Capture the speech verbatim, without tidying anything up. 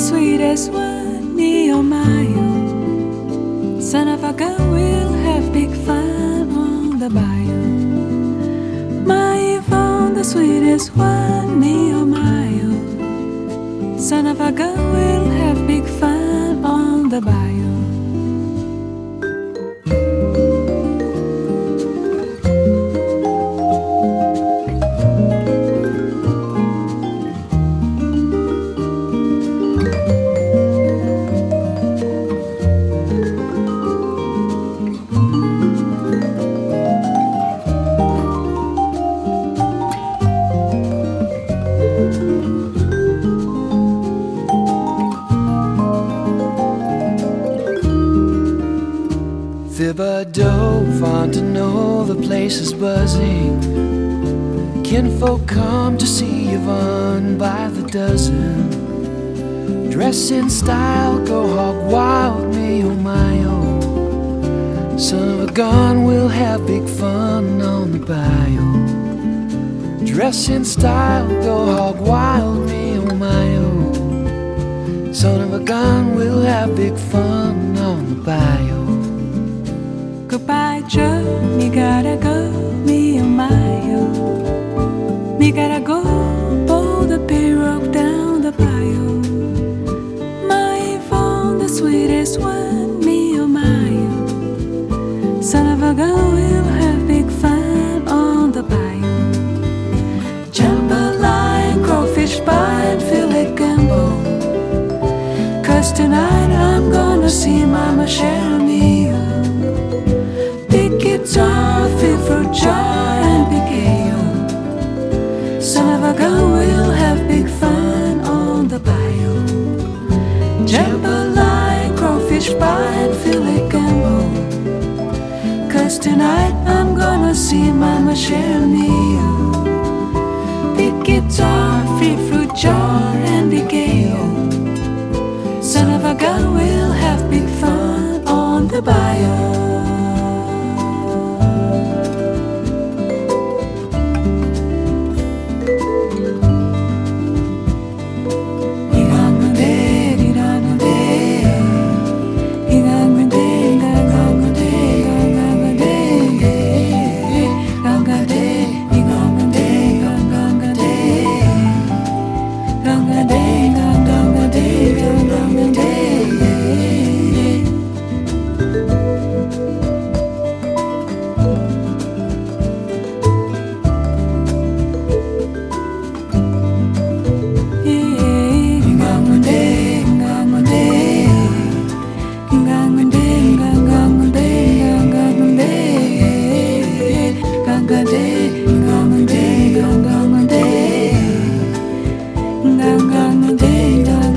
sweetest one, me oh my oh. Son of a gun, we'll have big fun on the bayou. My Yvonne, the sweetest one, me oh my oh. Son of a gun, we'll have big fun on the bayou. Thibodeau, fond to know the place is buzzing. Kinfolk come to see Yvonne by the dozen. Dress in style, go hog wild, me oh my oh. Son of a gun, we'll have big fun on the bayou. Dress in style, go hog wild, me oh my oh. Son of a gun, we'll have big fun on the bayou. Goodbye, Joe, me gotta go, me oh my oh. Me gotta go, pull the pirogue down the bayou. My Yvonne, the sweetest one, me oh my oh. Son of a gun, we'll have big fun on the bayou. Jambalaya, crawfish pie, and filet gumbo. Cause tonight I'm gonna see Mama Cheramio. Big guitar, feel fruit jar, and big ale. Son of a gun, we'll have big fun on the bayou. Jambalaya, crawfish pie, and filet gumbo. Cause tonight I'm gonna see Mama Cheramio. Big guitar, free fruit jar, and big ale. Son of a gun, we'll have big fun on the bayou. Gang gang day, gang